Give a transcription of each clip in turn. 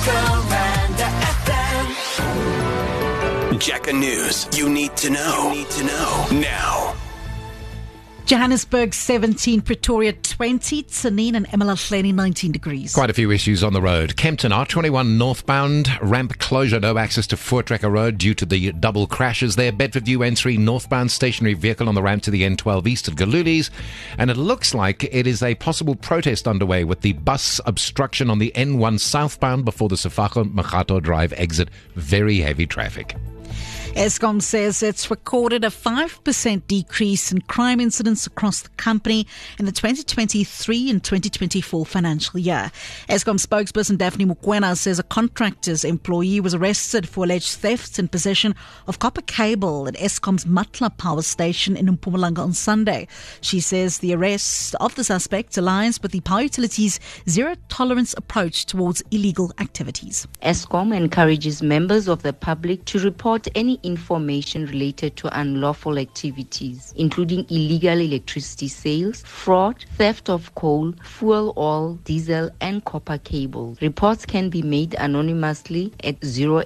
Jack'a News. You need to know. Now. Johannesburg 17, Pretoria 20, Tsenin and Emalaheni 19 degrees. Quite a few issues on the road. Kempton R21 northbound, ramp closure, no access to Voortrekker Road due to the double crashes there. Bedfordview N3 northbound, stationary vehicle on the ramp to the N12 east at Galulis. And it looks like it is a possible protest underway with the bus obstruction on the N1 southbound before the Sefako Makato Drive exit. Very heavy traffic. Eskom says it's recorded a 5% decrease in crime incidents across the company in the 2023 and 2024 financial year. Eskom spokesperson Daphne Mokoena says a contractor's employee was arrested for alleged theft and possession of copper cable at Eskom's Matla power station in Mpumalanga on Sunday. She says the arrest of the suspect aligns with the power utility's zero-tolerance approach towards illegal activities. Eskom encourages members of the public to report any information related to unlawful activities, including illegal electricity sales, fraud, theft of coal, fuel oil, diesel, and copper cable. Reports can be made anonymously at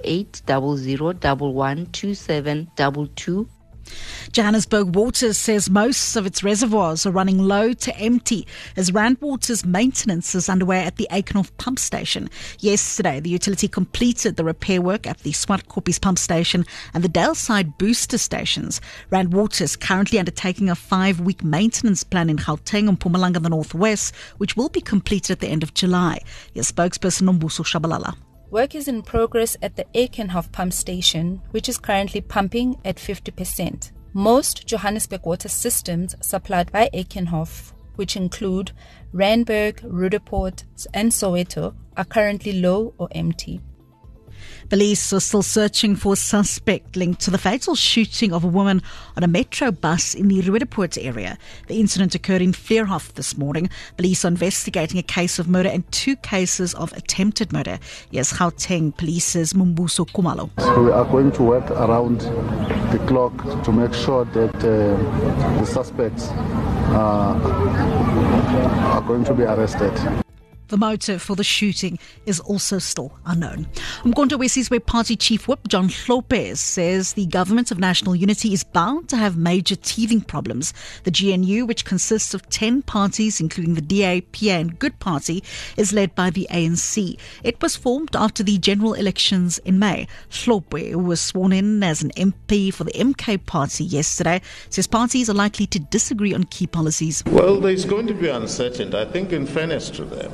0800112722. Johannesburg Water says most of its reservoirs are running low to empty as Rand Water's maintenance is underway at the Aikenhof pump station. Yesterday, the utility completed the repair work at the Swartkoppies pump station and the Daleside booster stations. Rand Water is currently undertaking a 5-week maintenance plan in Gauteng and Mpumalanga in the northwest, which will be completed at the end of July. Here's spokesperson Nombuso Shabalala. Work is in progress at the Aikenhof pump station, which is currently pumping at 50%. Most Johannesburg water systems supplied by Aikenhof, which include Randburg, Rudaport, and Soweto, are currently low or empty. Police are still searching for a suspect linked to the fatal shooting of a woman on a metro bus in the Rudaport area. The incident occurred in Vleerhof this morning. Police are investigating a case of murder and 2 cases of attempted murder. Yes, Gauteng Police's Mumbuso Kumalo. So we are going to work around the clock to make sure that the suspects are going to be arrested. The motive for the shooting is also still unknown. Umkhonto weSizwe Party Chief Whip John Lopez says the Government of National Unity is bound to have major teething problems. The GNU, which consists of 10 parties, including the DA, PA and Good Party, is led by the ANC. It was formed after the general elections in May. Hlopwe, who was sworn in as an MP for the MK Party yesterday, says parties are likely to disagree on key policies. Well, there's going to be uncertainty. I think in fairness to them,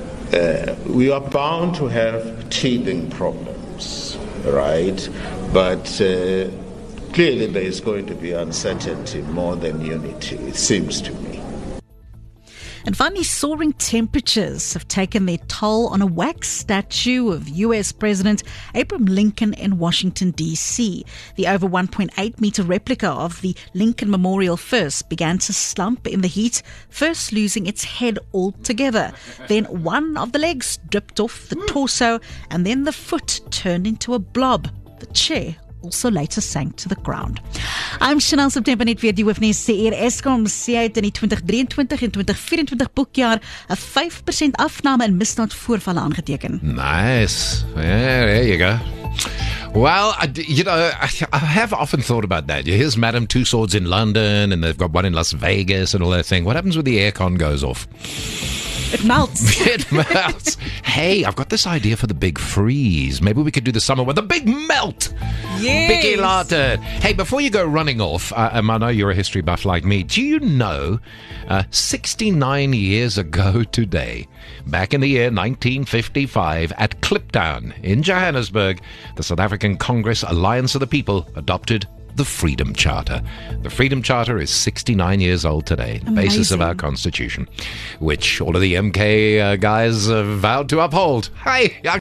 we are bound to have teething problems, right? But clearly there is going to be uncertainty more than unity, it seems to me. And finally, soaring temperatures have taken their toll on a wax statue of U.S. President Abraham Lincoln in Washington, D.C. The over 1.8 meter replica of the Lincoln Memorial first began to slump in the heat, first losing its head altogether. Then one of the legs dripped off the torso, and then the foot turned into a blob. The chair also later sank to the ground. I'm Chanel September net weer die hoofnuus sê hier Eskom sê uit in die 2023 en 2024 boekjaar 'n 5% afname in misdaadvoorvalle aangeteken. Nice. Yeah, there you go. Well, I have often thought about that. Here's Madame Tussauds in London and they've got one in Las Vegas and all that thing. What happens when the aircon goes off? It melts. It melts. Hey, I've got this idea for the big freeze. Maybe we could do the summer with the big melt. Yes. Biggie latte. Hey, before you go running off, I know you're a history buff like me. Do you know 69 years ago today, back in the year 1955, at Kliptown in Johannesburg, the South African Congress Alliance of the People adopted the Freedom Charter. The Freedom Charter is 69 years old today, the basis of our Constitution, which all of the MK guys vowed to uphold. Hi.